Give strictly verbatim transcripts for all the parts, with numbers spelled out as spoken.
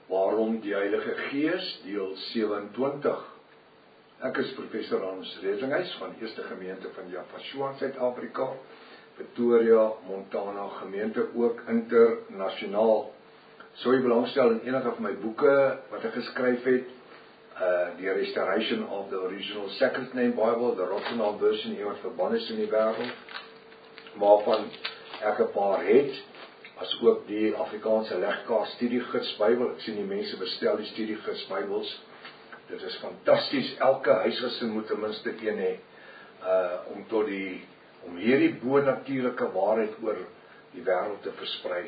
Waarom die Heilige Gees, deel sewe-en-twintig. Ek is professor Hans Redlinghuys van die Eerste Gemeente van Javashua in Suid-Afrika, Pretoria, Montana gemeente, ook internasionaal. Sou jy belangstel in enige van my boeke wat ek geskryf het, uh, die Restoration of the Original Sacred Name Bible, the Rottenau version, iemand verband is in die wêreld, waarvan ek 'n paar het, as ook die Afrikaanse legkaart studiegids Bybel. Ek sien die mense bestel die studiegids Bybels. Dit is fantasties. Elke huisgesin moet ten minste een hê, uh, om tot die om hierdie bo-natuurlike waarheid oor die wêreld te versprei.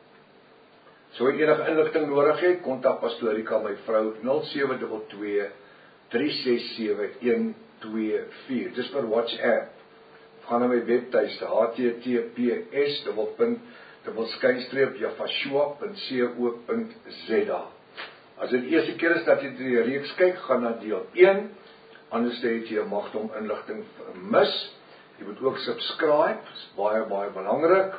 So jy enige inligting nodig het, kontak Pastoor Rika, my vrou, nul sewe twee twee, drie ses sewe, een twee vier. Dis vir WhatsApp. Gaan na my webtuiste, h t t p s dubbel skynstreep javashua punt co punt z a. As dit eerste keer is dat jy die reeks kyk, gaan na deel een, anders het jy mag om inligting mis. Jy moet ook subscribe, is baie, baie belangrik,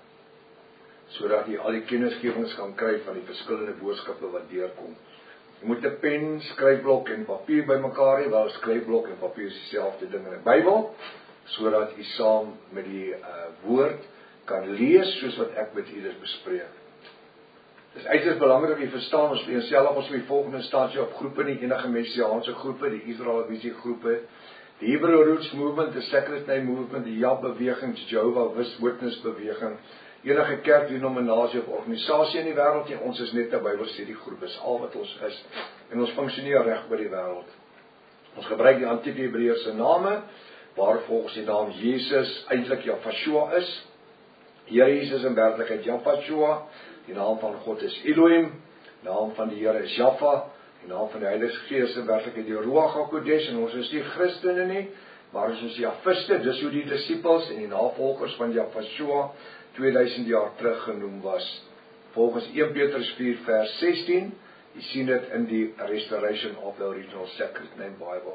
sodat jy al die kennisgewings kan kry van die verskillende boodskappe wat deurkom. Jy moet 'n pen, skryfblok en papier bymekaar hê, wel skryfblok en papier is dieselfde ding in die Bybel, sodat jy saam met die uh, woord kan lees, soos wat ek met u dit bespreek. Dit is uiters belangrik dat jy verstaan, ons vir self ons die volgende instansie op groepe, nie enige messiaanse groepe, die Israel Visie groepe, die Hebrew Roots Movement, die Sacred Name Movement, die J A B beweging, die Jehovah Witness beweging, enige kerk, denominasie of organisasie in die wêreld, nie, ons is net 'n Bybelstudiegroep, is al wat ons is, en ons funksioneer reg oor die wêreld. Ons gebruik die antieke Hebreëse name, waar volgens die naam Jesus eintlik Javashua is. Here Jesus in werklikheid Javashua, die naam van God is Elohim, die naam van die Here is Jaffa, die naam van die Heilige Gees in werklikheid die Ruach HaKodesh, en ons is nie Christene nie, maar ons is Javiste, dis hoe die disippels en die navolgers van Javashua tweeduisend jaar terug genoem was. Volgens eerste Petrus vier vers sestien, jy sien dit in die Restoration of the Original Sacred Name Bible.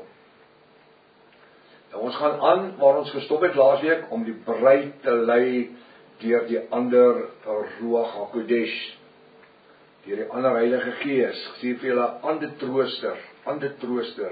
Nou, ons gaan aan waar ons gestop het laasweek om die bruid te lei deur die ander Ruach HaKodesh, deur die ander Heilige Gees. Ek sê vir julle, ander trooster, ander trooster.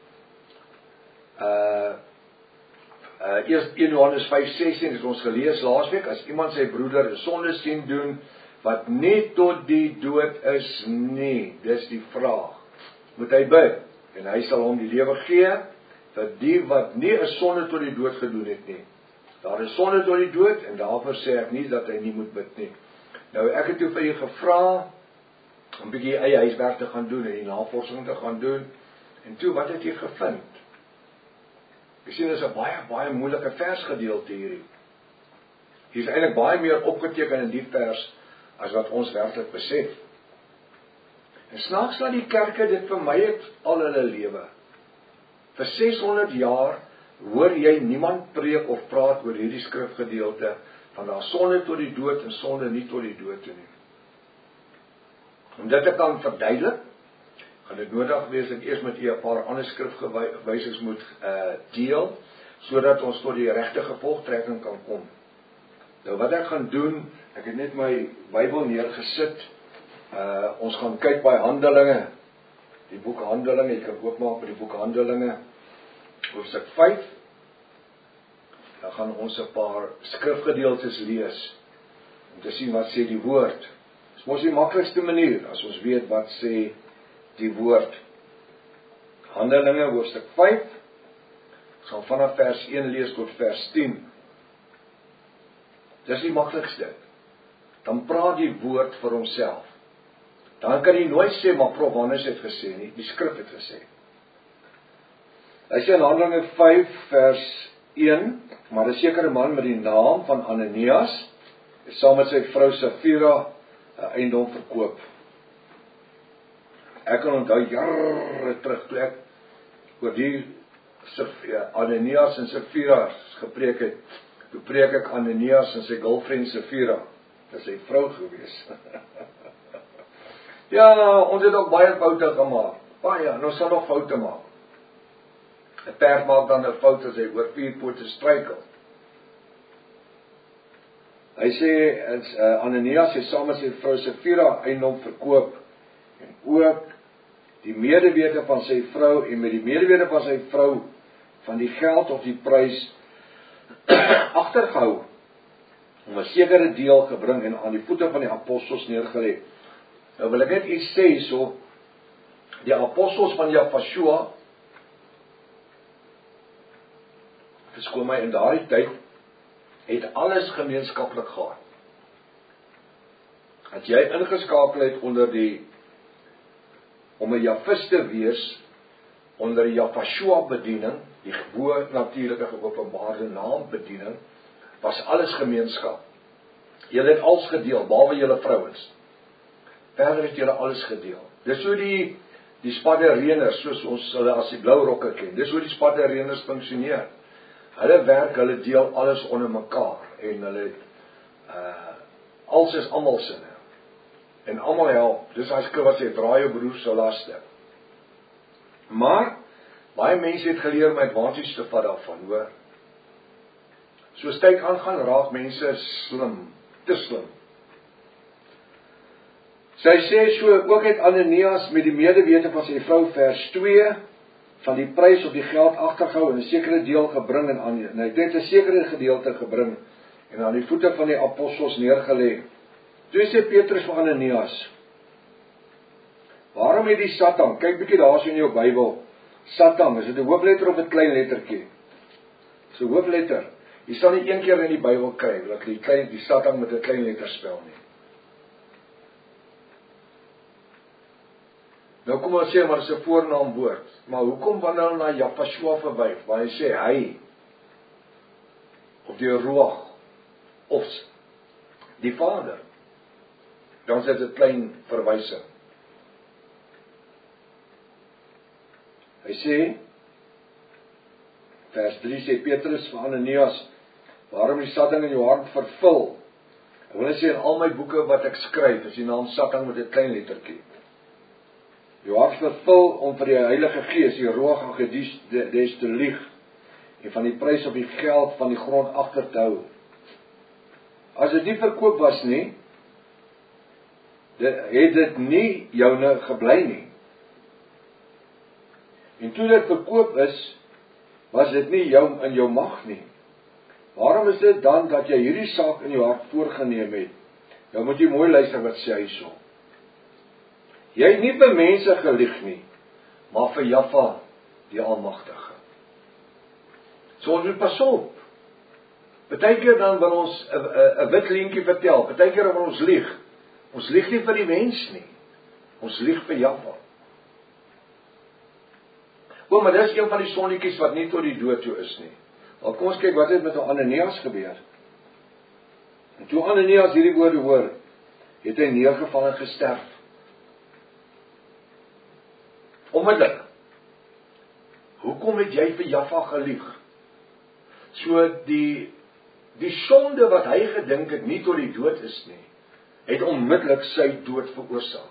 Uh, uh, Eerst een Johannes vyf sestien het ons gelees laasweek, as iemand sy broeder 'n sonde sien doen, wat nie tot die dood is nie, dis die vraag, moet hy bid, en hy sal hom die lewe gee, vir die wat nie 'n sonde tot die dood gedoen het nie. Daar is sonde tot die dood, en daarvoor sê ek nie dat hy nie moet bid nie. Nou, ek het toe vir julle gevra, om 'n bietjie eie huiswerk te gaan doen, en die navorsing te gaan doen, en toe, wat het jy gevind? Ek sien, dit is 'n baie, baie moeilike versgedeelte hierdie. Hier is eintlik baie meer opgeteken in die vers, as wat ons werklik besef. En snaaks dat die kerke dit vermy het al hulle lewe. Vir ses honderd jaar hoor jy niemand preek of praat oor hierdie skrifgedeelte van daar sonde tot die dood en sonde nie tot die dood toe nie. Om dit te kan verduidelik, gaan dit nodig wees dat ek eers met u 'n paar ander skrifwysings moet uh, deel, sodat ons tot die regte gevolgtrekking kan kom. Nou wat ek gaan doen, ek het net my Bybel neergesit, uh, ons gaan kyk by Handelinge, die boek Handelinge, jy kan oopmaak by die boek Handelinge, hoofstuk vyf, dan gaan ons 'n paar skrifgedeeltes lees, om te sien wat sê die woord. Dit is mos die maklikste manier, as ons weet wat sê die woord. Handelinge, hoofstuk vyf, ons gaan vanaf vers een lees tot vers tien. Dis die maklikste. Dan praat die woord vir homself. Dan kan jy nooit sê, maar Prof Hannes het gesê nie, die skrif het gesê. Hy sê in Handelinge vyf vers een, maar 'n sekere man met die naam van Ananias, het saam met sy vrou Safira 'n eiendom verkoop. Ek kan onthou jare terug, toe ek oor die Ananias en Safira gepreek het, toe preek ek Ananias en sy girlfriend Safira, dit is sy vrou gewees. Ja, ons het ook baie foute gemaak, baie, en ons sal nog foute maak. 'n Perd maak dan 'n fout as hy oor vier pote struikel. Hy sê, uh, Ananias het saam met sy vrou Safira eiendom verkoop, en ook die medewete van sy vrou, en met die medewete van sy vrou van die geld of die prys agtergehou, om 'n sekere deel gebring en aan die voete van die apostels neergelê. Nou wil ek net iets sê so, die apostels van Jafashua, verskoon my, in daardie tyd, het alles gemeenskaplik gehad. As jy ingeskakel het onder die, om 'n Jafis te wees, onder die Jafashua bediening, die gebo natuurlike geopenbaarde naam bediening, was alles gemeenskap. Julle het alles gedeel, behalwe julle vrouens. Verder het julle alles gedeel. Dis hoe die, die spaddereners, soos ons hulle as die blou rokke ken, dis hoe die spaddereners funksioneer. Hulle werk, hulle deel alles onder mekaar, en hulle het, uh, alles is almal sinne. En almal help, dis as ek wat sê, draai jou broer se laste. Maar, baie mense het geleer om advantage te vat daarvan, hoor. Soos tyd aangaan, raak mense slim, te slim. Sy sê so, ook het Ananias met die medewete van sy vrou vers twee, van die prys op die geld agtergehou en 'n sekere deel gebring en aan, en hy het net 'n sekere gedeelte gebring, en aan die voete van die apostels neergelê. Toe sê Petrus vir Ananias, waarom het die Satan, kyk bietjie daar so in jou Bybel, Satan, is dit 'n hoofletter of 'n klein lettertjie? Dis 'n hoofletter. Jy sal nie een keer in die Bybel kry, dat die, klein, die Satan met 'n klein letter spel nie. Nou kom ons sê, maar dis 'n voornaamwoord. Maar hoekom wanneer hulle na Jafashua verwys, waar hy sê hy, of die Ruach, of die Vader, dan is dit 'n klein verwysing. Hy sê, vers drie sê Petrus vir Ananias, waarom die Satan in jou hart vervul? Ek wil sê, in al my boeke wat ek skryf, is die naam Satan met 'n klein lettertjie. Jou hart vervul om vir die Heilige Gees, die Ruach HaKodesh te lieg, en van die prys op die geld van die grond agter te hou. As dit nie verkoop was nie, het dit nie joune gebly nie. En toe dit verkoop is, was dit nie jou in jou mag nie. Waarom is dit dan dat jy hierdie saak in jou hart voorgeneem het? Nou moet jy mooi luister wat sê hy so. Jy het nie vir mense gelieg nie, maar vir Jaffa, die Almagtige. So ons moet pas op. Partykeer dan wil ons 'n wit leentjie vertel, partykeer wil ons lieg. Ons lieg nie vir die mens nie. Ons lieg vir Jaffa. O, maar dis een van die sonnetjies wat nie tot die dood toe is nie. Maar kom ons kyk wat het met Ananias gebeur. En toe Ananias hierdie woorde hoor, het hy neergeval en gesterf. Onmiddellik. Hoekom het jy vir Jaffa gelieg? So die die sonde wat hy gedink het nie tot die dood is nie, het onmiddellik sy dood veroorsaak.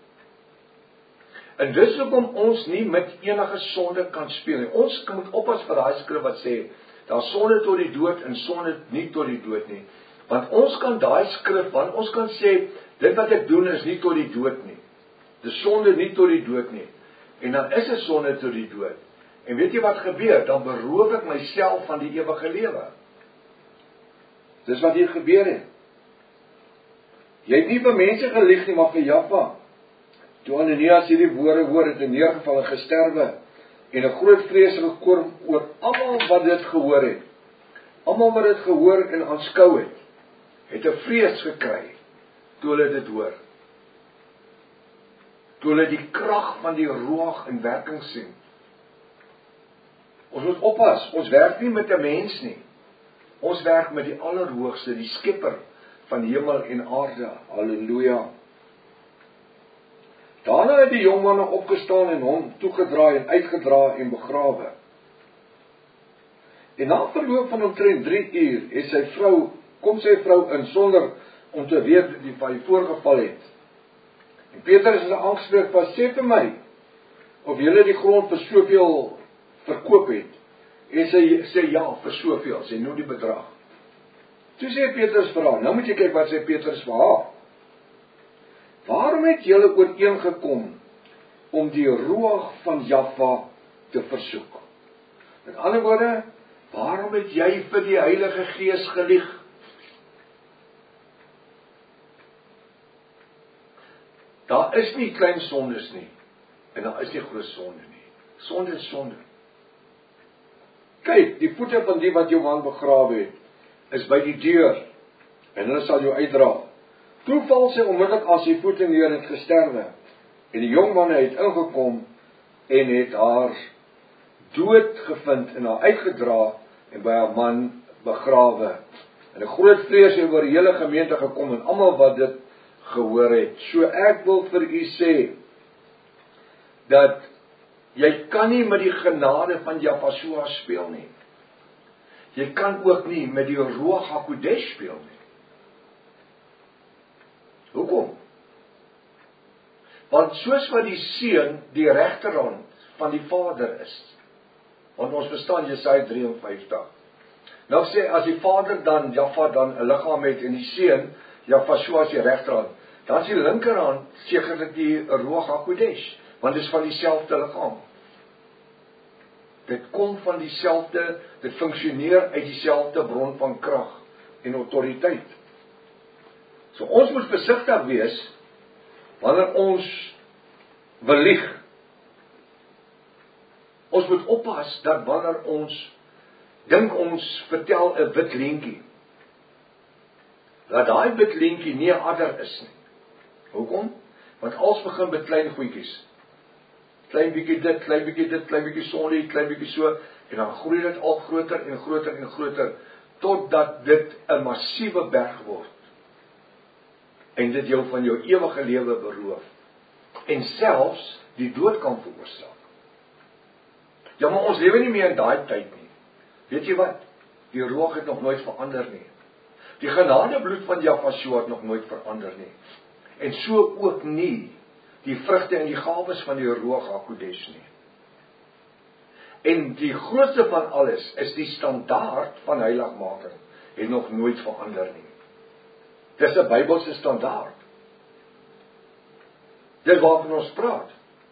En dis hoekom ons nie met enige sonde kan speel nie. Ons moet oppas vir daai skrif wat sê, daar sonde tot die dood en sonde nie tot die dood nie. Want ons kan daai skrif, want ons kan sê, dit wat ek doen is nie tot die dood nie. Dis sonde nie tot die dood nie. En dan is 'n sonde tot die dood. En weet jy wat gebeur? Dan beroof ek myself van die ewige lewe. Dis wat hier gebeur het. Jy het nie vir mense gelieg nie, maar vir Jaffa. Toe Ananias hierdie woorde hoor, het hy neergeval en gesterwe, en 'n groot vrees gekom oor almal wat dit gehoor het. Almal wat dit gehoor en aanskou het, het 'n vrees gekry toe hulle dit hoor. Toe hulle die krag van die Ruach in werking sien. Ons moet oppas, ons werk nie met 'n mens nie. Ons werk met die Allerhoogste, die Skepper van hemel en aarde. Halleluja. Daarna het die jongmanne opgestaan en hom toegedraai en uitgedra en begrawe. En na verloop van omtrent drie uur het sy vrou, kom sy vrou in sonder om te weet wat die voorgeval het. En Petrus is aangespreek van, sê vir my, of julle die grond vir soveel verkoop het. En sy sê ja, vir soveel, sy noem die bedrag. Toe sê Petrus vir haar, nou moet jy kyk wat sê Petrus vir haar. Waarom waarom het julle ooreengekom om die ruach van Jahwe te versoek? Met ander woorde, waarom het jy vir die Heilige Gees gelieg? Daar is nie klein sondes nie, en daar is nie groot sonde nie. Sonde is sonde. Kyk, die voete van die wat jou man begrawe het, is by die deur, en hulle sal jou uitdra. Toe val sy onmiddellik as sy voete neer en het gesterwe, en die jongmanne het ingekom, en het haar dood gevind, en haar uitgedra, en by haar man begrawe. En 'n groot vrees het oor die hele gemeente gekom, en almal wat dit gehoor het. So ek wil vir u sê, dat jy kan nie met die genade van Jahwe speel nie. Jy kan ook nie met die Ruach HaKodesh speel nie. Hoekom? Want soos wat die Seun die regterhand van die Vader is, want ons verstaan Jesaja drie en vyftig. Nou sê, as die Vader dan, Jahwe dan 'n liggaam het, en die Seun, Jahwe is die regterhand, dan is die linkerhand sekerlik die Ruach HaKodesh, want dit is van dieselfde liggaam. Dit kom van dieselfde, dit funksioneer uit dieselfde bron van krag en autoriteit. So ons moet versigtig wees, wanneer ons wil lieg. Ons moet oppas, dat wanneer ons, dink ons vertel 'n wit leentjie, dat daai wit leentjie nie 'n adder is nie. Hoekom? Want alles begin met klein goedjies. Klein bietjie dit, klein bietjie dit, klein bietjie sonde, klein bietjie so, en dan groei dit al groter en groter en groter, totdat dit 'n massiewe berg word. En dit jou van jou ewige lewe beroof. En selfs die dood kan veroorsaak. Ja, maar ons lewe nie meer in daai tyd nie. Weet jy wat? Die Ruach het nog nooit verander nie. Die genadebloed van Jahwe het nog nooit verander nie. En so ook nie die vrugte en die gawes van die Ruach HaKodesh nie. En die grootste van alles is die standaard van heiligmaking, het nog nooit verander nie. Dis 'n Bybelse standaard. Dis waarvan ons praat.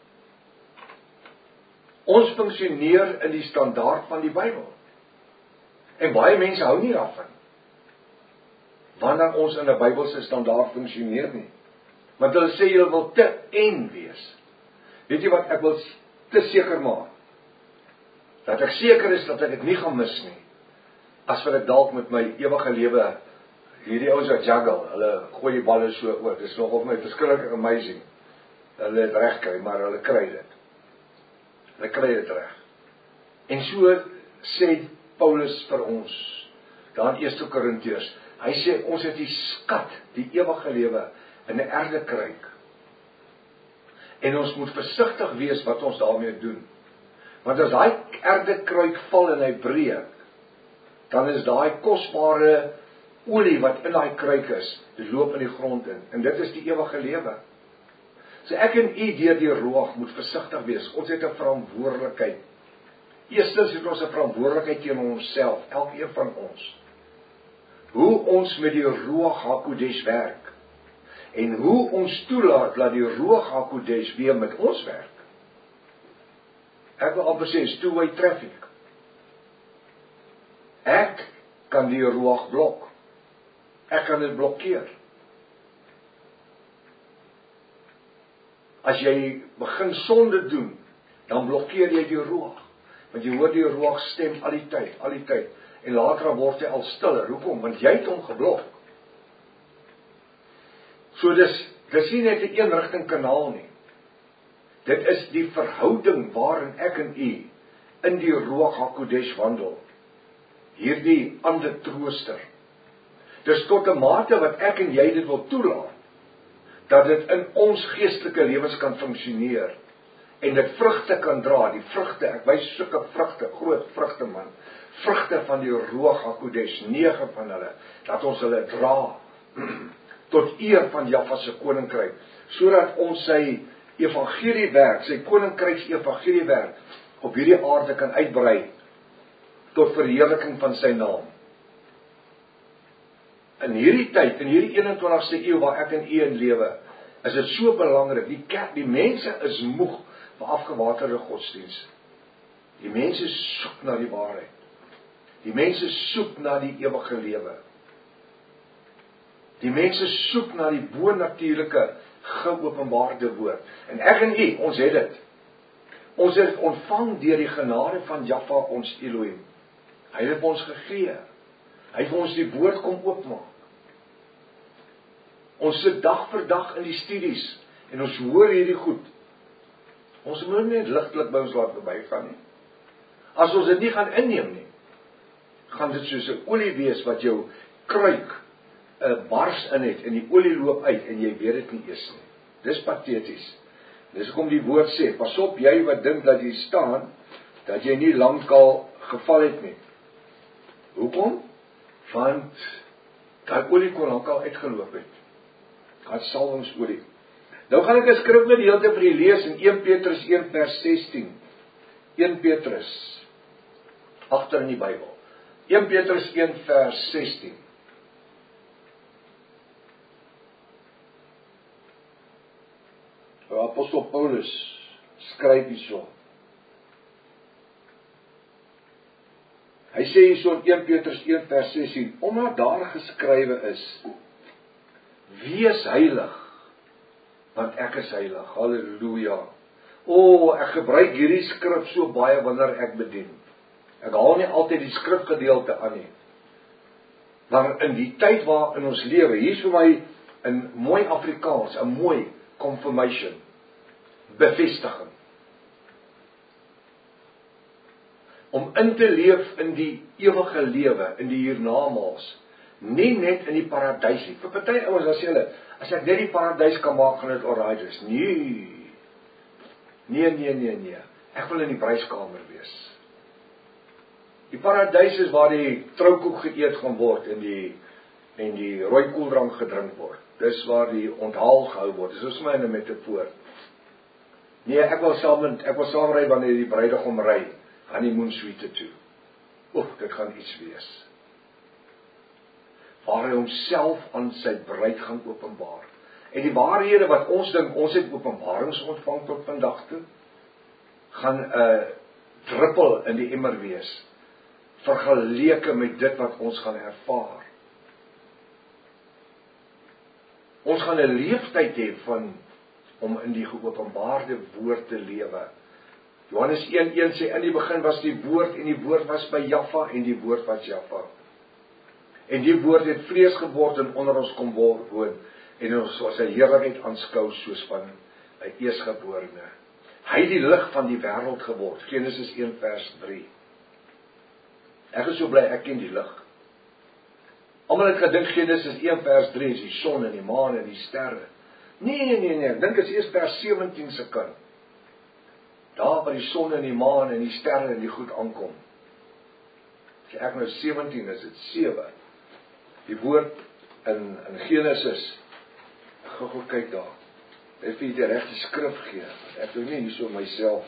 Ons funksioneer in die standaard van die Bybel. En baie mense hou nie daarvan, wanneer ons in 'n Bybelse standaard funksioneer nie. Want hulle sê jy wil te en wees. Weet jy wat, ek wil te seker maak, dat ek seker is dat ek dit nie gaan mis nie, as wat ek dalk met my ewige lewe, hierdie ouens wat juggle, hulle gooi die balle so oor, dit is nog op my verskriklik amazing, hulle het reg kry, maar hulle kry dit, hulle kry dit reg. En so sê Paulus vir ons, daar in eerste Korintiërs, hy sê, ons het die skat, die ewige lewe, in 'n erdekruik. En ons moet versigtig wees wat ons daarmee doen. Want as daai erdekruik val en hy breek, dan is daai kosbare olie wat in daai kruik is, dit loop in die grond in. En dit is die ewige lewe. So ek en u deur die Ruach moet versigtig wees. Ons het 'n verantwoordelikheid. Eerstens het ons 'n verantwoordelikheid teenoor onsself, elkeen van ons. Hoe ons met die Ruach HaKodesh werk. En hoe ons toelaat dat die Ruach HaKodesh weer met ons werk. Ek wil amper sê, is two-way traffic. Ek kan die Ruach blok. Ek kan dit blokkeer. As jy begin sonde doen, dan blokkeer jy die Ruach. Want jy hoor die Ruach stem al die tyd, al die tyd. En later word hy al stiller. Hoekom? Want jy het hom geblok. So dis, dis nie net 'n eenrigting kanaal nie. Dit is die verhouding waarin ek en u in die Ruach HaKodesh wandel. Hierdie ander trooster. Dis tot 'n mate wat ek en jy dit wil toelaat, dat dit in ons geestelike lewens kan funksioneer, en dit vrugte kan dra, die vrugte, ek wys sulke vrugte, groot vrugte man, vrugte van die Ruach HaKodesh, nege van hulle, dat ons hulle dra, tot eer van Jahwe se koninkryk, sodat ons sy evangeliewerk, sy koninkryks evangeliewerk, op hierdie aarde kan uitbrei, tot verheerliking van sy naam. In hierdie tyd, in hierdie eenentwintigste eeu waar ek en u in lewe, is dit so belangrik. Die kerk, die mense is moeg vir afgewaterde godsdienste. Die mense soek na die waarheid. Die mense soek na die ewige lewe. Die mense soek na die bonatuurlike, geopenbaarde woord. En ek en u, ons het dit. Ons het ontvang deur die genade van Jahwe ons Elohim. Hy het ons gegee. Hy het vir ons die woord kom oopmaak. Ons sit dag vir dag in die studies en ons hoor hierdie goed. Ons moet net ligtelik by ons laat verbygaan nie. As ons dit nie gaan inneem nie, gaan dit soos 'n olie wees wat jou kruik 'n bars in het en die olie loop uit en jy weet dit nie eers nie. Dis pateties. Dis hoekom die woord sê, pas op jy wat dink dat jy staan, dat jy nie lankal geval het nie. Hoekom? Want daai olie kon lankal uitgeloop het. Daai salwingsolie. Nou gaan ek 'n skrifgedeelte vir julle lees in Eerste Petrus een vers sestien. Eerste Petrus agter in die Bybel. Eerste Petrus een vers sestien. Apostel Paulus skryf hierso. Hy sê hierso in Eerste Petrus een vers sestien, omdat daar geskrywe is, wees heilig, want ek is heilig. Halleluja. O, ek gebruik hierdie skrif so baie wanneer ek bedien. Ek haal nie altyd die skrifgedeelte aan nie. Maar in die tyd waarin ons lewe, hier is vir my in mooi Afrikaans, 'n mooi confirmation, bevestiging. Om in te leef in die ewige lewe, in die hiernamaals, nie net in die paradys nie. Vir party ouens as julle, as ek net die paradys kan maak, gaan dit alraai wees. Nee. Nee, nee, nee, nee. Ek wil in die bruidskamer wees. Die paradys is waar die troukoek geëet gaan word en die en die rooi koeldrank gedrink word. Dis waar die onthaal gehou word. Dis soos my in 'n metafoor. Nee, ek wil saam met ek wil saam ry wanneer die bruidegom ry aan die moonsuite toe. Oef, dit gaan iets wees. Waar hy homself aan sy bruid gaan openbaar. En die waarhede wat ons dink ons het openbarings ontvang tot vandag toe, gaan 'n uh, druppel in die emmer wees, vergeleke met dit wat ons gaan ervaar. Ons gaan 'n leeftyd hê van om in die geopenbaarde woord te lewe. Johannes een een sê, in die begin was die woord, en die woord was by Jahwe, en die woord was Jahwe. En die woord het vlees geword en onder ons kom woon, en ons was sy heerlikheid aanskou soos van 'n eersgeborene. Hy het die lig van die wêreld geword, Genesis een vers drie. Ek is so bly ek ken die lig. Almal het gedink Genesis een vers drie is die son en die maan en die sterre. Nee, nee, nee, nee, ek dink is eers vers sewentien se kant. Daar waar die son en die maan en die sterre en die goed aankom. As ek nou sewentien is dit sewe. Die woord in in Genesis, gou gou kyk daar. Ek vir die regte skrif gee. Ek doen nie hierso myself.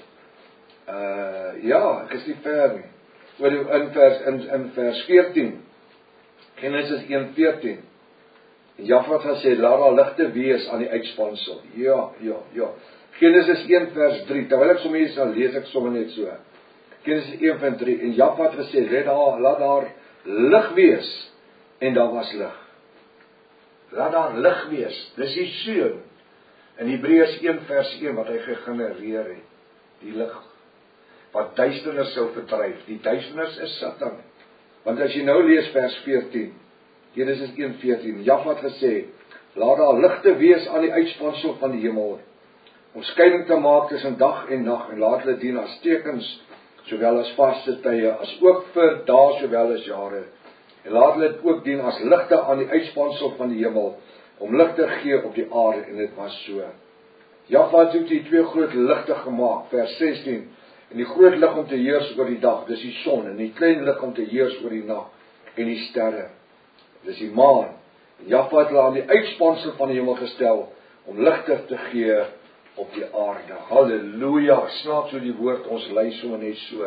Uh ja, ek is nie ver nie. Oor in vers in in vers veertien. Genesis een veertien. Jahwe het gesê, laat daar ligte wees aan die uitspansel. Ja, ja, ja. Genesis een vers drie. Terwyl ek sommer hier sal lees ek sommer net so. Genesis een vers drie. En Jahwe het gesê, laat daar laat daar lig wees, en daar was lig. Laat daar lig wees. Dis die seun in Hebreërs een vers een wat hy gegenereer het. Die lig wat duisternis sou verdryf. Die duisternis is Satan. Want as jy nou lees vers veertien, Genesis een veertien, Jahwe het gesê, laat daar ligte wees aan die uitspansel van die hemel, om skeiding te maak tussen dag en nag, en laat hulle dien as tekens, sowel as vaste tye, as ook vir dae sowel as jare. En laat hulle ook dien as ligte aan die uitspansel van die hemel, om lig te gee op die aarde, en dit was so. Jahwe het die twee groot ligte gemaak, vers sestien, en die groot lig om te heers oor die dag, dis die son, en die klein lig om te heers oor die nag, en die sterre, dis die maan. En Jahwe het hulle aan die uitspansel van die hemel gestel, om ligte te gee op die aarde. Halleluja, snaaks hoe die woord ons lei so en net so.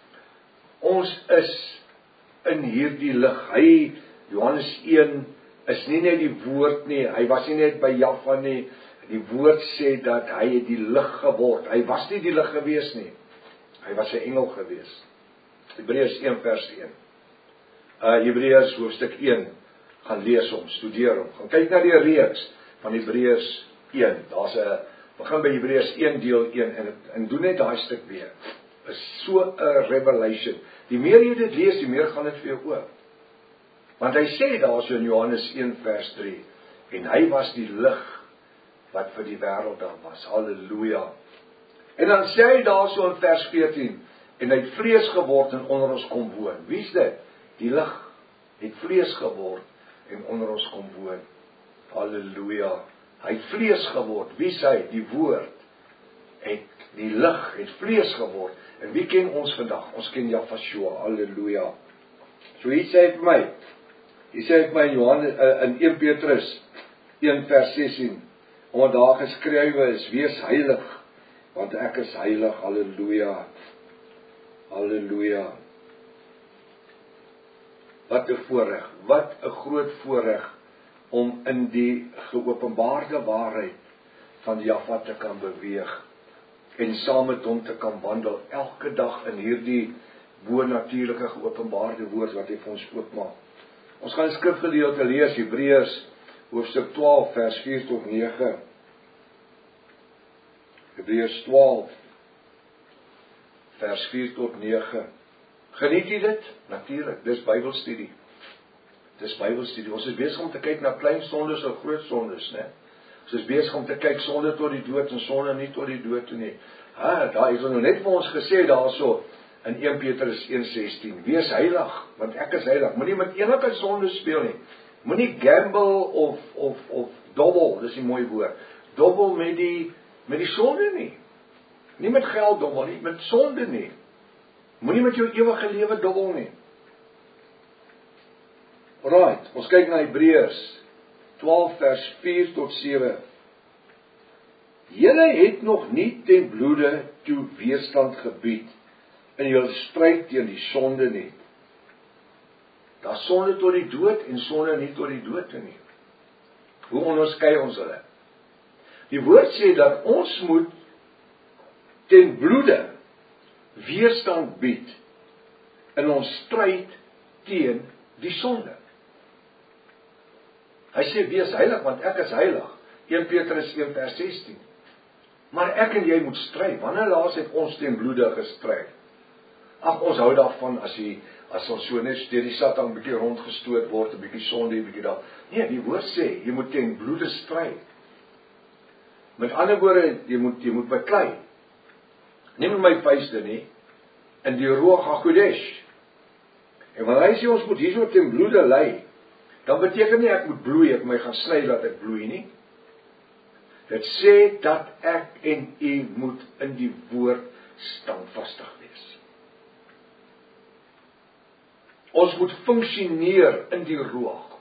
Ons is in hierdie lig. Hy, Johannes een, is nie net die woord nie, hy was nie net by Jahwe nie, Die woord sê dat hy het die lig geword. Hy was nie die lig gewees nie. Hy was 'n engel gewees. Hebreërs een vers een. Uh, Hebreërs hoofstuk een. Gaan lees hom, studeer hom. Gaan kyk na die reeks van Hebreërs een. Daar's 'n begin by Hebreërs een deel een en en doen net daai stuk weer. Is so 'n revelation. Die meer jy dit lees, die meer gaan dit vir jou oop. Want hy sê daar so in Johannes een vers drie, en hy was die lig wat vir die wêreld daar was. Halleluja. En dan sê hy daar so in vers veertien, en hy het vlees geword en onder ons kom woon. Wie is dit? Die lig het vlees geword en onder ons kom woon. Halleluja. Hy het vlees geword. Wie is hy? Die woord. Het die lig het vlees geword. En wie ken ons vandag? Ons ken Jahweh. Halleluja. So hier sê hy vir my. Hier sê hy vir my in Johannes uh, in een Petrus een vers sestien. Omdat daar geskrywe is, wees heilig, want ek is heilig. Halleluja. Halleluja. Wat 'n voorreg, wat 'n groot voorreg om in die geopenbaarde waarheid van Jahweh te kan beweeg en saam met hom te kan wandel elke dag in hierdie bo-natuurlike geopenbaarde woord wat hy vir ons oopmaak. Ons gaan 'n skrifgedeelte lees, Hebreërs hoofstuk twaalf vers vier tot nege. Hebreërs twaalf vers vier tot nege. Geniet jy dit? Natuurlik, dis Bybelstudie. Dis Bybelstudie. Ons is besig om te kyk na klein sondes en groot sondes, né? Ons is besig om te kyk sonde tot die dood en sonde nie tot die dood toe nie. Ha, daar is nou net vir ons gesê daarso in een Petrus een sestien. Wees heilig, want ek is heilig. Moenie met enige sonde speel nie. Moenie gamble of of of dobbel, dis 'n mooi woord. Dobbel met die met die sonde nie. Nie met geld dobbel nie, met sonde nie. Moenie met jou ewige lewe dobbel nie. Alright, ons kyk na Hebreërs twaalf vers vier tot sewe. Julle het nog nie ten bloede toe weerstand gebied in julle stryd teen die sonde nie. Daar sonde tot die dood en sonde nie tot die dood toe nie. Hoe onderskei ons hulle? Die woord sê dat ons moet ten bloede weerstand bied in ons stryd teen die sonde. Hy sê wees heilig want ek is heilig. een Petrus een vers sestien. Maar ek en jy moet stry. Wanneer laas het ons teen bloede gestry? Ag, ons hou daarvan as jy as ons so net deur die Satan 'n bietjie rondgestoot word, 'n bietjie sonde, 'n bietjie daar. Nee, die woord sê jy moet teen bloede stry. Met ander woorde, jy moet jy moet beklei. Nie met my vuiste nie, in die Ruach HaKodesh. En wanneer hy sê ons moet hierso teen bloede lei, dan beteken nie ek moet bloei, ek my gaan sny dat ek bloei nie. Dit sê dat ek en u moet in die woord standvastig wees. Ons moet funksioneer in die Ruach.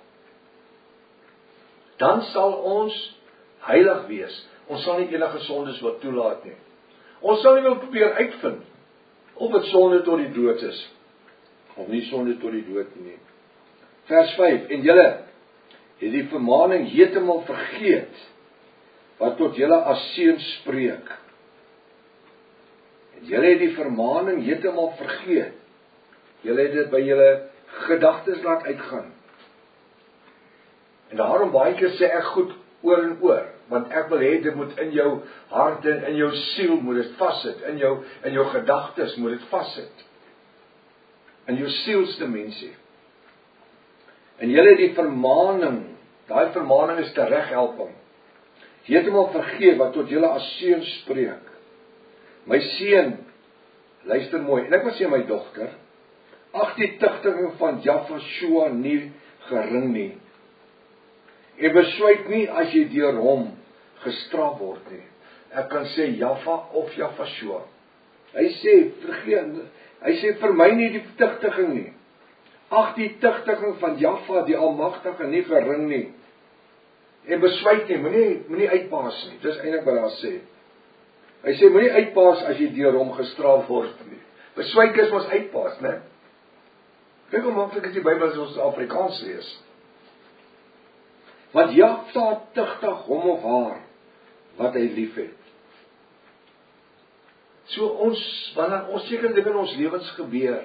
Dan sal ons heilig wees. Ons sal nie enige sondes wat toelaat nie. Ons sal nie wil probeer uitvind of dit sonde tot die dood is of nie sonde tot die dood nie. Vers vyf. En julle het die vermaning heeltemal vergeet wat tot julle as seuns spreek. En julle het die vermaning heeltemal vergeet. Julle het dit by julle gedagtes laat uitgaan. En daarom baie keer sê ek goed oor en oor, want ek wil hê dit moet in jou hart en in jou siel moet dit vassit, in jou in jou gedagtes moet dit vassit. In jou sielsdimensie. En julle het die vermaning, daai vermaning is te reghelping. Heeltemal vergeet wat tot julle as seun spreek. My seun, luister mooi, en ek wil sê my dogter, ag die tigting van Jahweh nie gering nie. En besluit nie as jy deur hom gestraf word nie. Ek kan sê Jahweh of Jahweh. Hy sê, vergeet, hy sê vir my nie die tigting nie. Ag die tigting van Jahweh, die Almagtige, nie gering nie. En besluit nie, moenie moenie uitpaas nie. Dis eintlik wat daar sê. Hy sê moenie uitpaas as jy deur hom gestraf word nie. Besluit is ons uitpaas, né? Kyk hoe maklik is die Bybel as ons Afrikaans lees. Want Jahweh tigtig hom of haar wat hy liefhet. So ons, wanneer ons sekere dinge in ons lewens gebeur,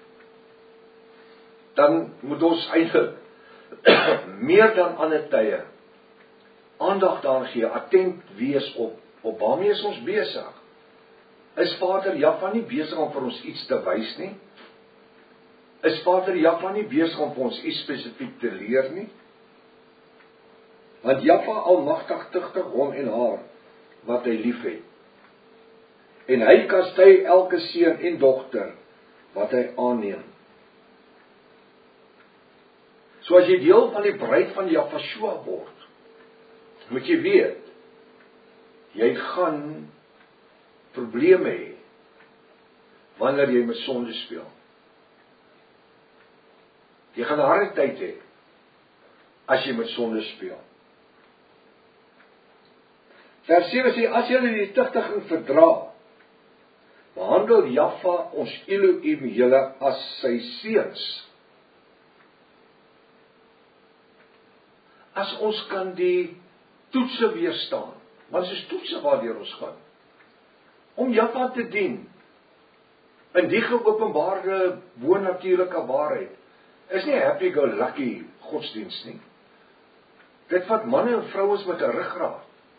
dan moet ons eintlik meer dan ander tye aandag daaraan gee, attent wees op, op waarmee is ons besig. Is Vader Jahwe nie besig om vir ons iets te wys nie? Is Vader Jahwe nie besig om vir ons iets spesifiek te leer nie? Want Jahwe almagtig tugtig hom en haar wat hy liefhet. En hy kastei elke seun en dogter wat hy aanneem. So as jy deel van die bruid van Jahwe word, moet jy weet, jy gaan probleme hê wanneer jy met sonde speel. Jy gaan 'n harde tyd hê as jy met sonde speel. Vers sewe sê, as julle die tugtiging verdra, behandel Jahwe ons Elohim julle as sy seuns. As ons kan die toetse weerstaan, want dit is toetse waardeur ons gaan, om Jahwe te dien, in die geopenbaarde bonatuurlike waarheid, is nie happy-go-lucky godsdienst nie. Dit vat manne en vrouens met 'n ruggraat.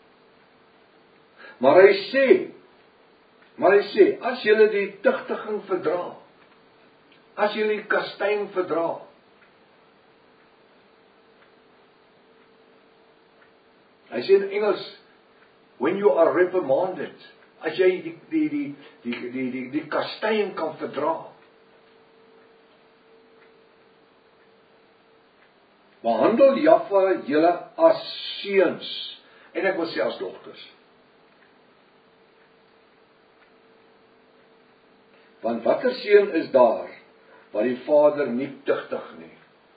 Maar hy sê, maar hy sê, as julle die tugtiging verdra, as julle die kastyding verdra, hy sê in Engels, when you are reprimanded, as jy die die die die die die, die kastyding kan verdra, behandel Jahwe julle as seuns, en ek wil sê as dogters. Want watter seun is daar, wat die vader nie tugtig nie?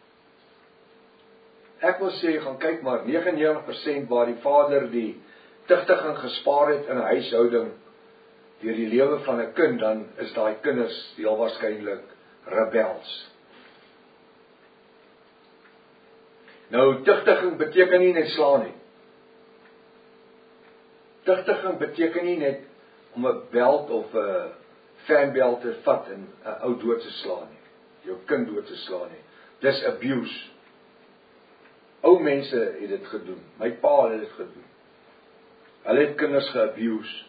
Ek wil sê, gaan kyk maar, negenennegentig persent waar die vader die tugtiging gespaar het in 'n huishouding, deur die lewe van 'n kind, dan is daai kinders heel waarskynlik rebels. Nou, tugtiging beteken nie net slaan nie. Tugtiging beteken nie net om 'n beld of 'n fanbelt te vat en 'n ou dood te slaan nie. Jou kind dood te slaan nie. Dis abuse. Ou mense het dit gedoen. My pa het dit gedoen. Hulle het kinders ge-abuse.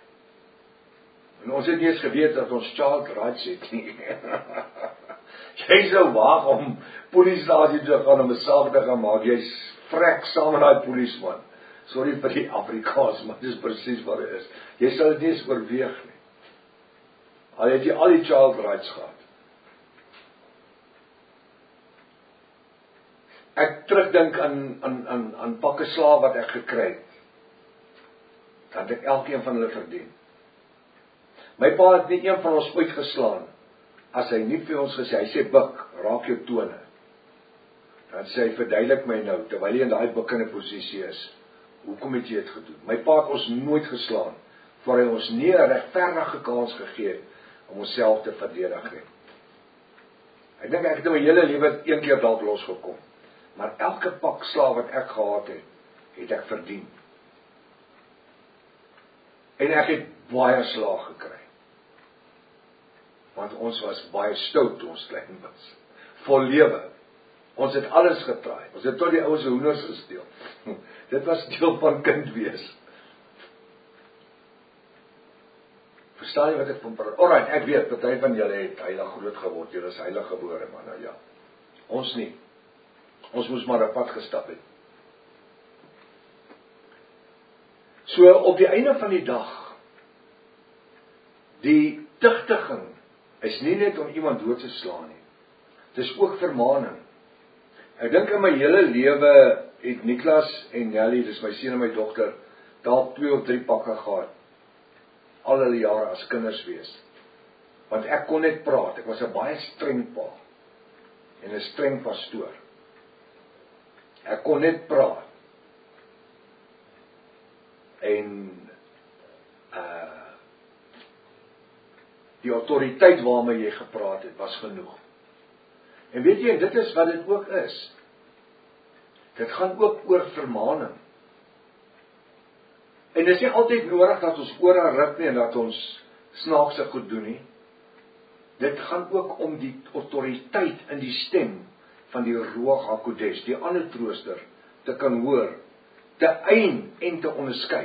En ons het nie eens geweet dat ons child rights het nie. Jy sou waag om polisiestasie te gaan om 'n saak te gaan maak. Jy's vrek saam met daai polisieman. Sorry vir die Afrikaans, maar dis presies wat dit is. Jy sal dit nie eens oorweeg nie. Al het jy al die child rights gehad. Ek terugdink aan aan aan aan pakke slaaf wat ek gekry het. Dat ek elkeen van hulle verdien. My pa het nie een van ons ooit geslaan as hy nie vir ons gesê, hy sê buk, raak jou tone. Dan sê hy, verduidelik my nou, terwyl hy in daai bukkende posisie is, hoekom het jy dit gedoen? My pa het ons nooit geslaan, voor hy ons nie 'n regverdige kans gegee het om onsself te verdedig nie. Ek dink ek het in my hele lewe een keer dalk losgekom, maar elke pak slaaf wat ek gehad het, het ek verdien. En ek het baie slaag gekry. Want ons was baie stout toe ons klein was. Vol lewe. Ons het alles getraai. Ons het tot die ouens se hoenders gesteel. Dit was deel van kind wees. Verstaan jy wat ek van praat? Alright, ek weet, party van julle het heilig groot geword. Julle is heilig gebore, maar nou ja. Ons nie. Ons moes maar 'n pad gestap het. So op die einde van die dag, die tugtiging is nie net om iemand dood te slaan nie. Dis ook vermaaning. Ek dink in my hele lewe het Niklas en Nelly, dis my seun en my dogter, dalk twee of drie pakke gehad. Al hulle jare as kinders wees. Want ek kon net praat, ek was 'n baie streng pa. En 'n streng pastoor. Ek kon net praat. En uh die autoriteit waarmee jy gepraat het, was genoeg. En weet jy, dit is wat dit ook is. Dit gaan ook oor vermaaning. En dit is nie altyd nodig dat ons ore ruk nie en dat ons snaakse goed doen nie. Dit gaan ook om die autoriteit in die stem van die Ruach HaKodesh, die ander trooster, te kan hoor, te ein en te onderskei.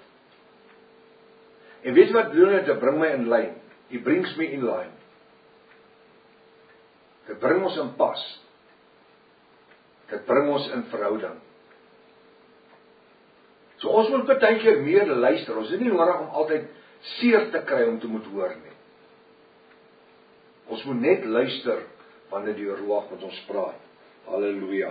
En weet wat doen dit? Dit bring my in lyn. It brings me in line. Dit bring ons in pas. Dit bring ons in verhouding. So ons moet baie keer meer luister. Ons is nie nodig om altyd seer te kry om te moet hoor nie. Ons moet net luister wanneer die Ruach met ons praat. Halleluja.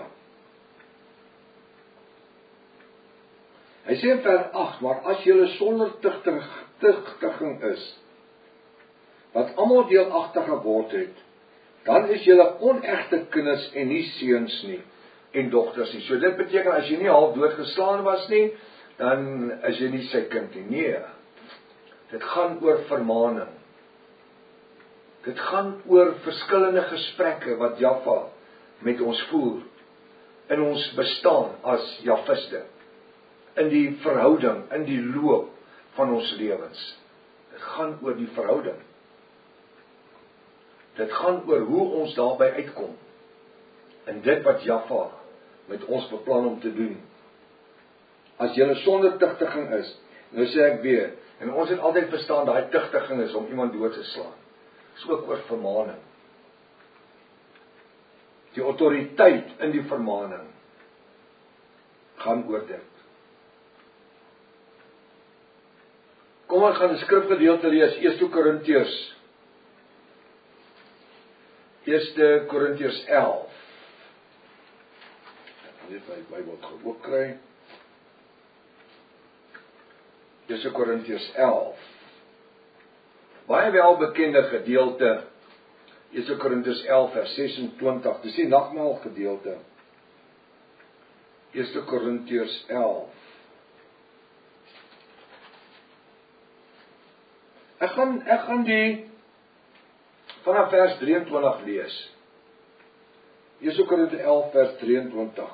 Hy sê in vers agt, maar as julle sonder tugtiging is, wat almal deelagtig geword het, dan is julle onegte kinders en nie seuns nie en dogters nie. So dit beteken as jy nie half dood geslaan was nie, dan is jy nie sy kind nie. Nee. Dit gaan oor vermaaning. Dit gaan oor verskillende gesprekke wat Jaffa met ons voer in ons bestaan as Jafiste, in die verhouding, in die loop van ons lewens. Dit gaan oor die verhouding. Dit gaan oor hoe ons daarby uitkom in dit wat Jaffa met ons beplan om te doen. As julle sonder tugtiging is, nou sê ek weer, en ons het altyd verstaan, daai tugtiging is om iemand dood te slaan. Dit is ook oor vermaaning. Die autoriteit in die vermaaning gaan oor dit. Kom ons gaan 'n skrifgedeelte lees, Eerste Korintiërs. Eerste Korintiërs elf. Ek weet my Bybel ook kry. Eerste Korintiërs elf. Baie welbekende gedeelte. Eerste Korintiërs elf vers sesentwintig. Dis die nagmaal gedeelte. Eerste Korintiërs elf. Ek gaan ek gaan die vanaf vers drieëntwintig lees. Eerste Korintiërs elf vers drieëntwintig.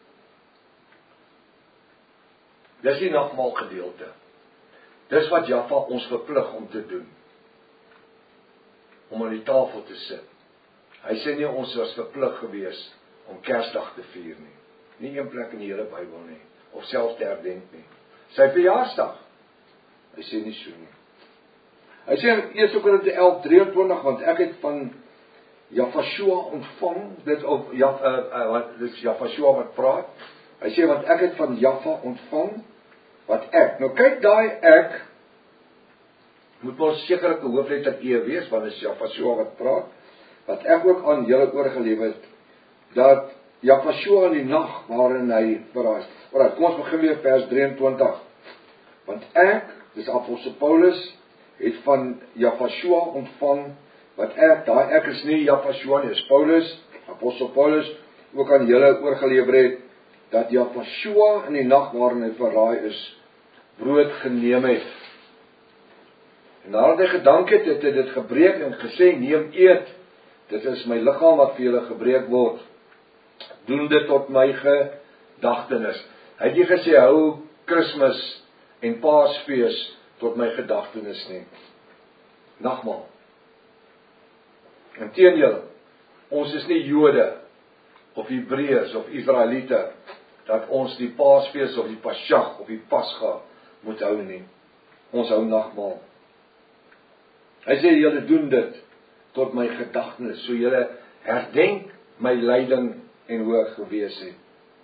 Dis die nagmaal gedeelte. Dis wat Jaffa ons verplig om te doen. Om aan die tafel te sit. Hy sê nie ons was verplig gewees om Kersdag te vier nie. Nie een plek in die hele Bybel nie. Of selfs te herdenk nie. Sy verjaarsdag. Hy sê nie so nie. Hy sê in Eerste Korintiërs elf drieëntwintig, want ek het van Jafashua ontvang, dit of ja, uh, uh, dit is Jafashua wat praat. Hy sê want ek het van Jaffa ontvang wat ek. Nou kyk daai ek moet ons sekerlik 'n hoofletter E wees, want dit is Jafashua wat praat. Wat ek ook aan julle oorgelewer het, dat Jafashua in die nag waarin hy verraai. Alraai, kom ons begin weer vers drieëntwintig. Want ek, dis apostel Paulus, het van Jafashua ontvang wat ek, daai ek is nie Jafashua nie, is Paulus, apostel Paulus, ook aan julle oorgelewer het, dat Jafashua in die nag waarin hy verraai is, brood geneem het. En nadat hy gedank het, het hy dit gebreek en gesê, neem eet, dit is my liggaam wat vir julle gebreek word. Doen dit tot my gedagtenis. Hy het nie gesê, hou Kersfees en Paasfees tot my gedagtenis nie. Nagmaal. Inteendeel, ons is nie Jode, of Hebreërs, of Israeliete, dat ons die Paasfees, of die Pasjag, of die Pasga, moet hou nie. Ons hou nagmaal. Hy sê, julle doen dit, tot my gedagtenis, so julle herdenk my lyding en hoe ek gewees het.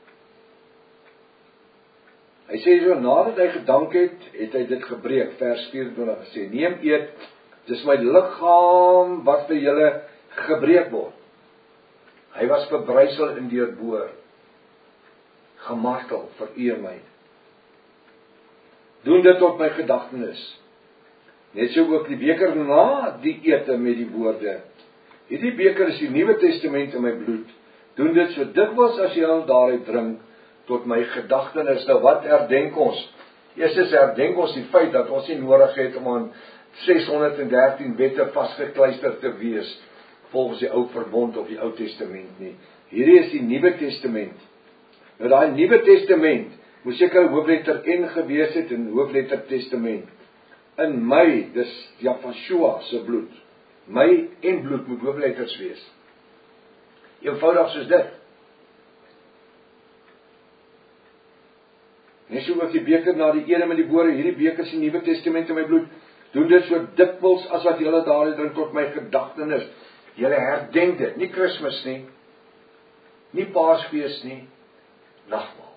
Hy sê so, nadat hy gedank het, het hy dit gebreek, vers vyerentwintig gesê, neem eet, dis my liggaam wat vir julle gebreek word. Hy was verbrysel en deurboor, gemartel vir u en my. Doen dit tot my gedagtenis. Net so ook die beker na die ete met die woorde. Hierdie beker is die Nuwe Testament in my bloed. Doen dit so dikwels as jy al daaruit drink, tot my gedagtenis. Nou wat herdenk ons? Eerstens herdenk ons die feit dat ons nie nodig het om aan seshonderddertien wette vasgekluister te wees, volgens die ou verbond of die Ou Testament nie. Hierdie is die Nuwe Testament. Nou daai Nuwe Testament moes seker hoofletter N gewees het en hoofletter Testament. In my, dis Jafashua se bloed. My en bloed moet hoofletters wees. Eenvoudig soos dit. Net so ook die beker na die ene met die bore, hierdie beker is die Nuwe Testament in my bloed. Doen dit so dikwels as wat julle daarin drink tot my gedagtenis. Julle herdenk dit, nie Kersfees nie, nie Paasfees nie, nagmaal.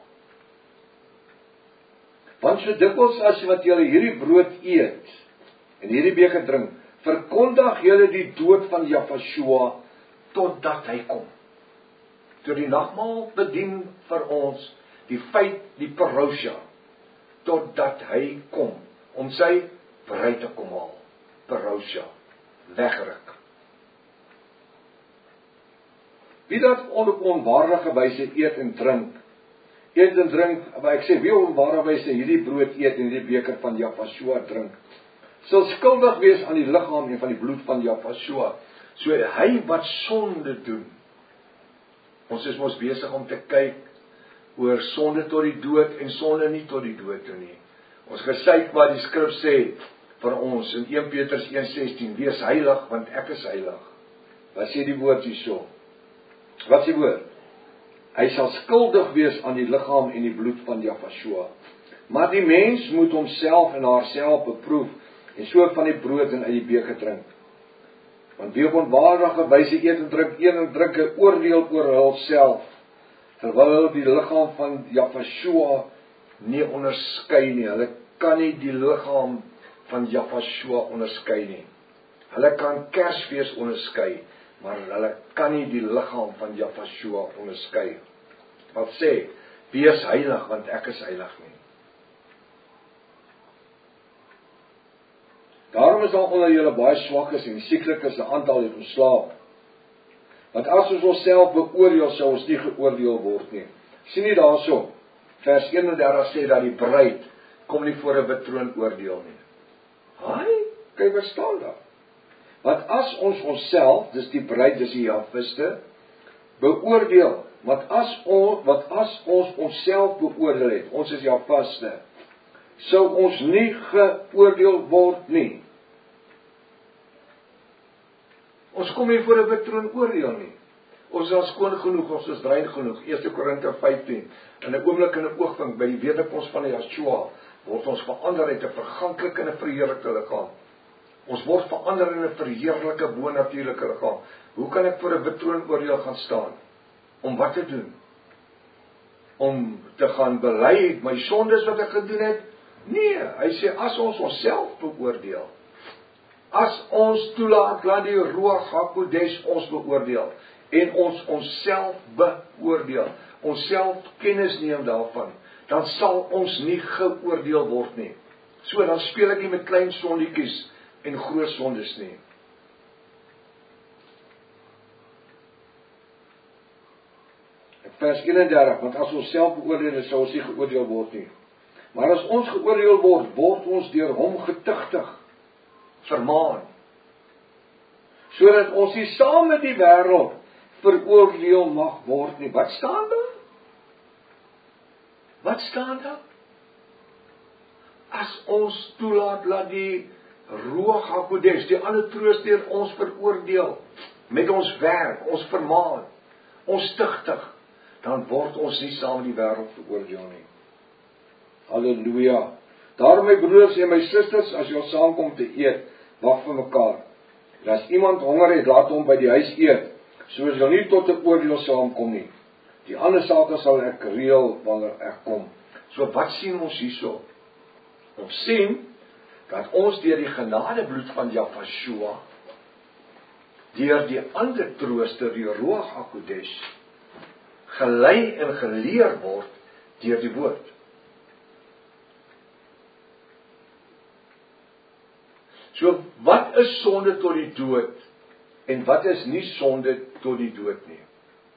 Want so dikwels as wat julle hierdie brood eet en hierdie beker drink, verkondig julle die dood van Jafashua totdat hy kom. Toe die nagmaal bedien vir ons die feit, die parousia, totdat hy kom, om sy bruid te kom haal. Parousia, wegruk. Wie dat op onwaardige wyse eet en drink, eet en drink, maar ek sê, wie op onwaardige wyse hierdie brood eet en hierdie beker van Jafashua drink, sal skuldig wees aan die liggaam en van die bloed van Jafashua. So hy wat sonde doen, ons is mos besig om te kyk oor sonde tot die dood en sonde nie tot die dood toe nie. Ons gesyk wat die skrif sê vir ons in Eerste Petrus een sestien, wees heilig want ek is heilig. Wat sê die woord hierso? Wat is die woord? Hy sal skuldig wees aan die liggaam en die bloed van Jafashua. Maar die mens moet homself en haarself beproef en so van die brood en uit die beker drink. Want wie op onwaardige wyse eet en drink, een en drink 'n oordeel oor hulself, terwyl die liggaam van Jafashua nie onderskei nie. Hulle kan nie die liggaam van Jafashua onderskei nie. Hulle kan Kersfees onderskei, maar hulle kan nie die liggaam van Jafashua onderskei. Wat sê, wees heilig, want ek is heilig nie. Daarom is daar onder julle baie swakkes en sieklikes 'n aantal het ontslaap. Want as ons onsself beoordeel, sou ons nie geoordeel word nie. Sien nie daarso, vers eenendertig sê dat die bruid kom nie voor 'n betroon oordeel nie. Haai, kan jy verstaan dat? Want as ons onsself, dis die bruid, dis die Jafiste, beoordeel, want as ons, wat as ons onsself beoordeel het, ons is Jafiste, sou ons nie geoordeel word nie. Ons kom nie voor 'n betroon oordeel nie. Ons is skoon genoeg, ons is rein genoeg. Eerste Korinte vyftien. In 'n oomblik en 'n oogwink by die wederkoms van Yeshua word ons verander uit 'n verganklike en 'n verheerlikte liggaam. Ons word verander in 'n verheerlike bonatuurlike liggaam. Hoe kan ek voor 'n betroon oordeel gaan staan? Om wat te doen? Om te gaan bely my sondes wat ek gedoen het? Nee, hy sê as ons onsself beoordeel, as ons toelaat dat die Ruach HaKodesh ons beoordeel en ons onsself beoordeel, onsself kennis neem daarvan, dan sal ons nie geoordeel word nie. So dan speel ek nie met klein sondetjies en groot sondes nie. Vers eenendertig, want as ons self beoordeel, sal ons nie geoordeel word nie. Maar as ons geoordeel word, word ons deur hom getuigtig, vermaan, sodat ons nie saam met die wêreld veroordeel mag word nie. Wat staan daar? Wat staan daar? As ons toelaat dat die Ruach HaKodesh, die ander trooster ons veroordeel, met ons werk, ons vermaan, ons tugtig, dan word ons nie saam met die wêreld veroordeel nie. Halleluja. Daarom my broers en my susters, as julle saamkom te eet, wag vir mekaar. En as iemand honger het, laat hom by die huis eet, soos julle nie tot 'n oordeel saamkom nie. Die ander sake sal ek reël wanneer ek kom. So wat sien ons hierso? Ons sien dat ons deur die genadebloed van Jafashua, deur die ander trooster, die Ruach HaKodesh, gelei en geleer word deur die woord. So, wat is sonde tot die dood en wat is nie sonde tot die dood nie?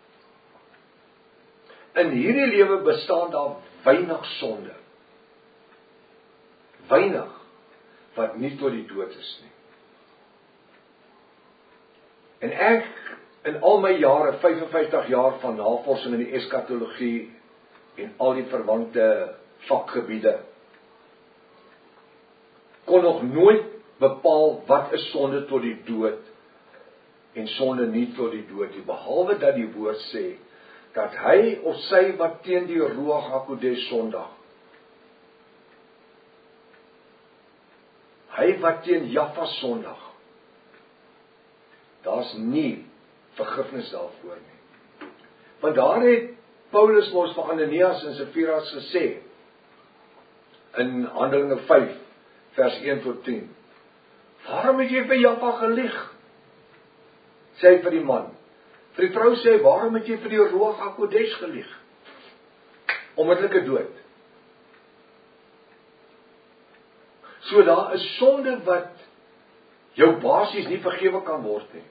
In hierdie lewe bestaan daar weinig sonde. Weinig wat nie tot die dood is nie. En ek, in al my jare, vyf en vyftig jaar van navorsing in die eskatologie, en al die verwante vakgebiede, kon nog nooit bepaal wat is sonde tot die dood en sonde nie tot die dood nie, behalwe dat die woord sê, dat hy of sy wat teen die Ruach HaKodesh sondig, hy wat teen Jaffa sondig, daar's nie vergifnis daarvoor nie. Want daar het Paulus mos vir Ananias en Safiras gesê, in Handelinge vyf, vers een tot tien, waarom het jy vir Jaffa gelieg? Sê hy vir die man. Vir die vrou sê hy, waarom het jy vir die Ruach HaKodesh gelieg? Onmiddellike dood. So daar is sonde wat jou basies nie vergewe kan word nie.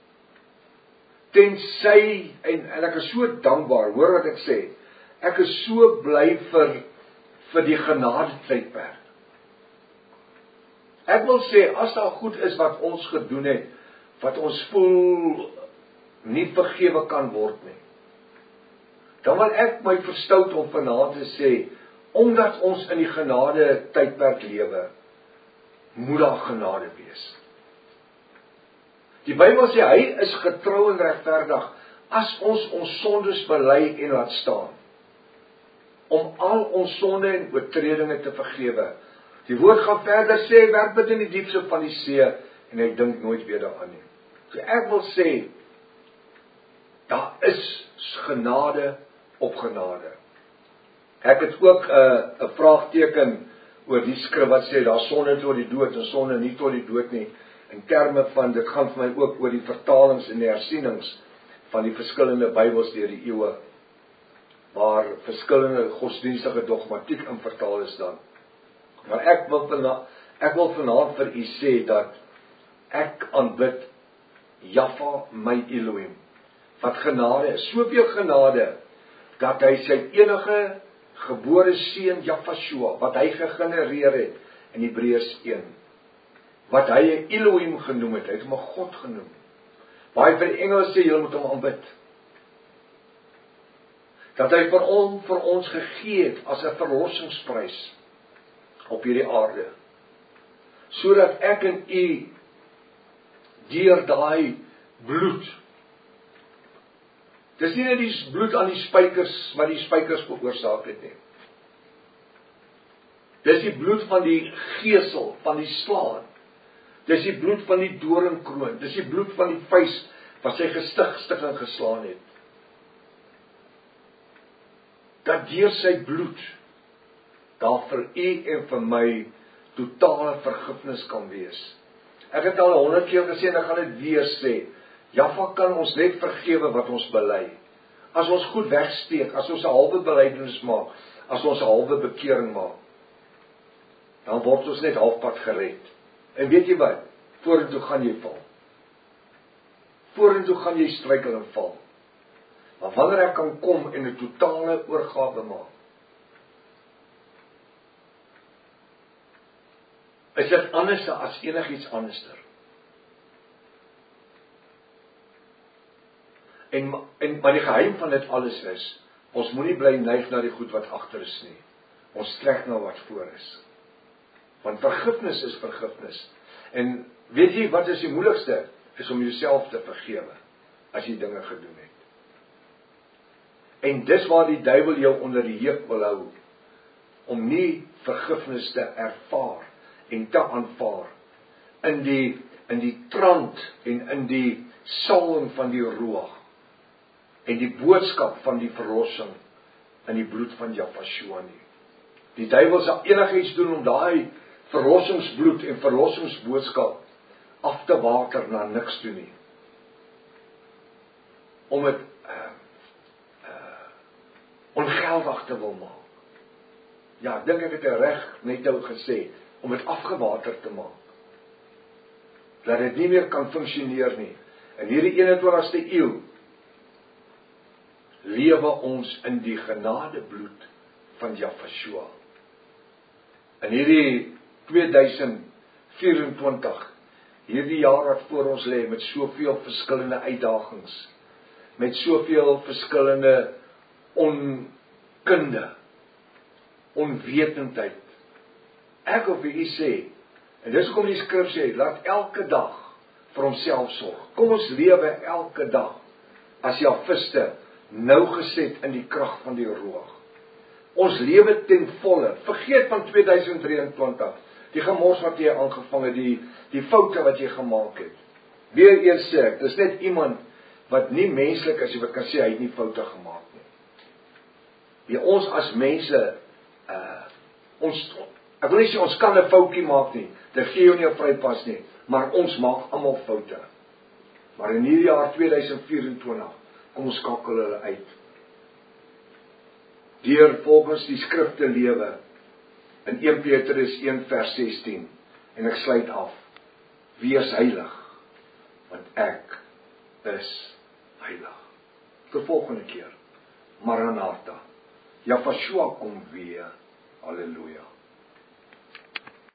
Tensy, en, en ek is so dankbaar, hoor wat ek sê, ek is so bly vir, vir die genade tydperk. Ek wil sê, as daar goed is wat ons gedoen het, wat ons voel nie vergewe kan word nie, dan wil ek my verstout om vanaand te sê, omdat ons in die genade tydperk lewe, moet daar genade wees. Die Bybel sê, hy is getrou en regverdig, as ons ons sondes bely en laat staan, om al ons sonde en oortredinge te vergewe. Die woord gaan verder sê, werp dit in die diepste van die see, en hy dink nooit weer daaraan nie. So ek wil sê, daar is genade op genade. Ek het ook 'n uh, 'n vraagteken oor die skrif wat sê, daar sonde tot die dood en sonde nie tot die dood nie, in terme van, dit gaan vir my ook oor die vertalings en die hersienings van die verskillende Bybels deur die eeue, waar verskillende godsdienstige dogmatiek in vertaal is dan. Maar ek wil vanaand, ek wil vanaand vir u sê dat ek aanbid Jaffa my Elohim, wat genade is, soveel genade, dat hy sy enige gebore seun Jafashua, wat hy gegenereer het in Hebreërs een, wat hy 'n Elohim genoem het, hy het hom 'n God genoem, waar hy vir die engele sê, julle moet hom aanbid, dat hy vir hom vir ons gegee het as 'n verlossingsprys op hierdie aarde, sodat ek en u deur daai bloed, dis nie net die bloed aan die spykers, wat die spykers veroorsaak het nie. Dis die bloed van die gesel, van die slaan. Dis die bloed van die doringkroon. Dis die bloed van die vuis, wat sy gestig, stikking geslaan het. Dat deur sy bloed, daar vir u en vir my, totale vergifnis kan wees. Ek het al honderd keer gesê, en ek gaan dit weer sê, Jaffa kan ons net vergewe wat ons bely. As ons goed wegsteek, as ons 'n halwe belydenis maak, as ons 'n halwe bekering maak, dan word ons net halfpad gered. En weet jy wat? Vorentoe gaan jy val. Vorentoe gaan jy struikel en val. Maar wanneer ek kan kom en 'n totale oorgawe maak, is dit anders as enigiets anderster. En, en maar die geheim van dit alles is, ons moenie bly neig na die goed wat agter is nie. Ons trek na wat voor is. Want vergifnis is vergifnis. En weet jy wat is die moeilikste? Is om jouself te vergewe, as jy dinge gedoen het. En dis waar die duiwel jou onder die juk wil hou, om nie vergifnis te ervaar en te aanvaar, in die, in die trant en in die salwing van die Ruach, en die boodskap van die verlossing in die bloed van Jafashua nie. Die duiwel sal enigiets doen om daai verlossingsbloed en verlossingsboodskap af te water na niks toe nie. Om het uh, uh, ongeldig te wil maak. Ja, ek dink ek het reg net nou gesê, om het afgewater te maak. Dat dit nie meer kan funksioneer nie. In hierdie eenentwintigste eeu, lewe ons in die genadebloed van Jafashua. In hierdie tweeduisend vyf-en-twintig, hierdie jaar wat voor ons lê, met soveel verskillende uitdagings, met soveel verskillende onkunde, onwetendheid. Ek wil vir u sê, en dis hoekom die skrif sê, laat elke dag vir homself sorg. Kom ons lewe elke dag as Jafiste, nou geset in die krag van die Ruach. Ons lewe ten volle, vergeet van tweeduisend drieëntwintig, die gemors wat jy aangevang het, die, die foute wat jy gemaak het. Weer eers sê ek, dis net iemand wat nie menslik is, wat kan sê, hy het nie foute gemaakt nie. Ja, ons as mense, uh, ons, ek wil nie sê, ons kan 'n foutjie maak nie, dit gee jou nie 'n vrypas nie, maar ons maak almal foute. Maar in hierdie jaar tweeduisend vyf-en-twintig, kom ons skakel hulle uit. Deur volgens die skrif te lewe, in een Petrus een vers sestien, en ek sluit af, wees heilig, want ek is heilig. Tot volgende keer, Maranatha, Jafashua kom weer, halleluja.